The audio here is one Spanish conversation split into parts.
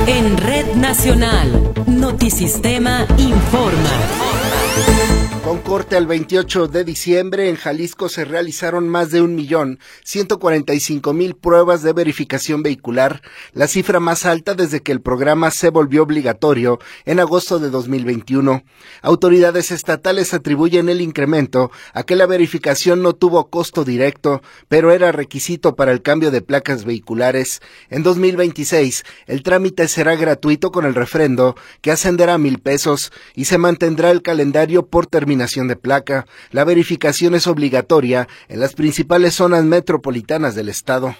En Red Nacional, Notisistema informa. Con corte al 28 de diciembre, en Jalisco se realizaron más de 1.145.000 pruebas de verificación vehicular, la cifra más alta desde que el programa se volvió obligatorio en agosto de 2021. Autoridades estatales atribuyen el incremento a que la verificación no tuvo costo directo, pero era requisito para el cambio de placas vehiculares. En 2026, el trámite será gratuito con el refrendo, que ascenderá a 1,000 pesos, y se mantendrá el calendario por terminación de placa. La verificación es obligatoria en las principales zonas metropolitanas del estado.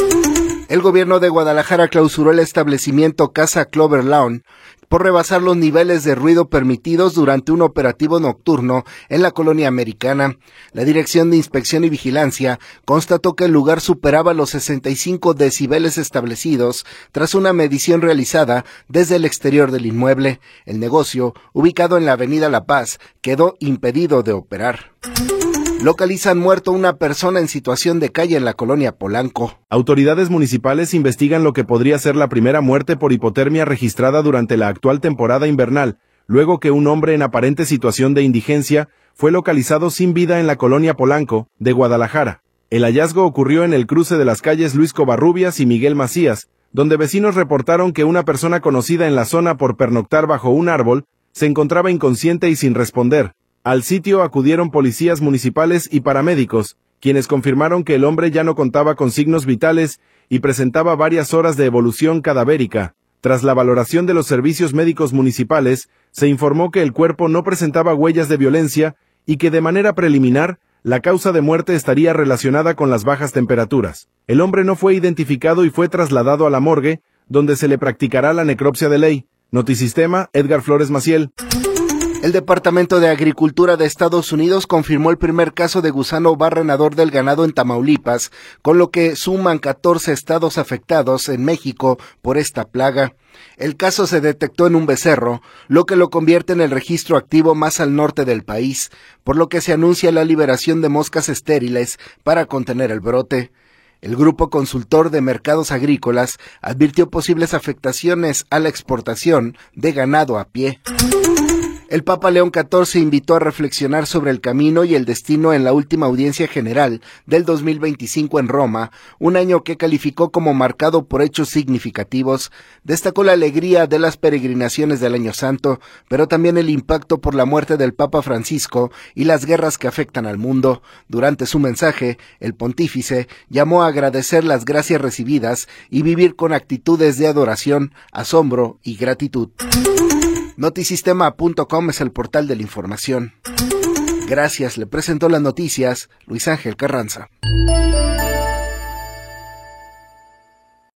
El gobierno de Guadalajara clausuró el establecimiento Casa Clover Lawn por rebasar los niveles de ruido permitidos durante un operativo nocturno en la colonia americana. La Dirección de Inspección y Vigilancia constató que el lugar superaba los 65 decibeles establecidos tras una medición realizada desde el exterior del inmueble. El negocio, ubicado en la avenida La Paz, quedó impedido de operar. Localizan muerto una persona en situación de calle en la colonia Polanco. Autoridades municipales investigan lo que podría ser la primera muerte por hipotermia registrada durante la actual temporada invernal, luego que un hombre en aparente situación de indigencia fue localizado sin vida en la colonia Polanco, de Guadalajara. El hallazgo ocurrió en el cruce de las calles Luis Covarrubias y Miguel Macías, donde vecinos reportaron que una persona conocida en la zona por pernoctar bajo un árbol se encontraba inconsciente y sin responder. Al sitio acudieron policías municipales y paramédicos, quienes confirmaron que el hombre ya no contaba con signos vitales y presentaba varias horas de evolución cadavérica. Tras la valoración de los servicios médicos municipales, se informó que el cuerpo no presentaba huellas de violencia y que de manera preliminar, la causa de muerte estaría relacionada con las bajas temperaturas. El hombre no fue identificado y fue trasladado a la morgue, donde se le practicará la necropsia de ley. Notisistema, Edgar Flores Maciel. El Departamento de Agricultura de Estados Unidos confirmó el primer caso de gusano barrenador del ganado en Tamaulipas, con lo que suman 14 estados afectados en México por esta plaga. El caso se detectó en un becerro, lo que lo convierte en el registro activo más al norte del país, por lo que se anuncia la liberación de moscas estériles para contener el brote. El Grupo Consultor de Mercados Agrícolas advirtió posibles afectaciones a la exportación de ganado a pie. El Papa León XIV invitó a reflexionar sobre el camino y el destino en la última audiencia general del 2025 en Roma, un año que calificó como marcado por hechos significativos. Destacó la alegría de las peregrinaciones del Año Santo, pero también el impacto por la muerte del Papa Francisco y las guerras que afectan al mundo. Durante su mensaje, el pontífice llamó a agradecer las gracias recibidas y vivir con actitudes de adoración, asombro y gratitud. Notisistema.com es el portal de la información. Gracias, le presentó las noticias Luis Ángel Carranza.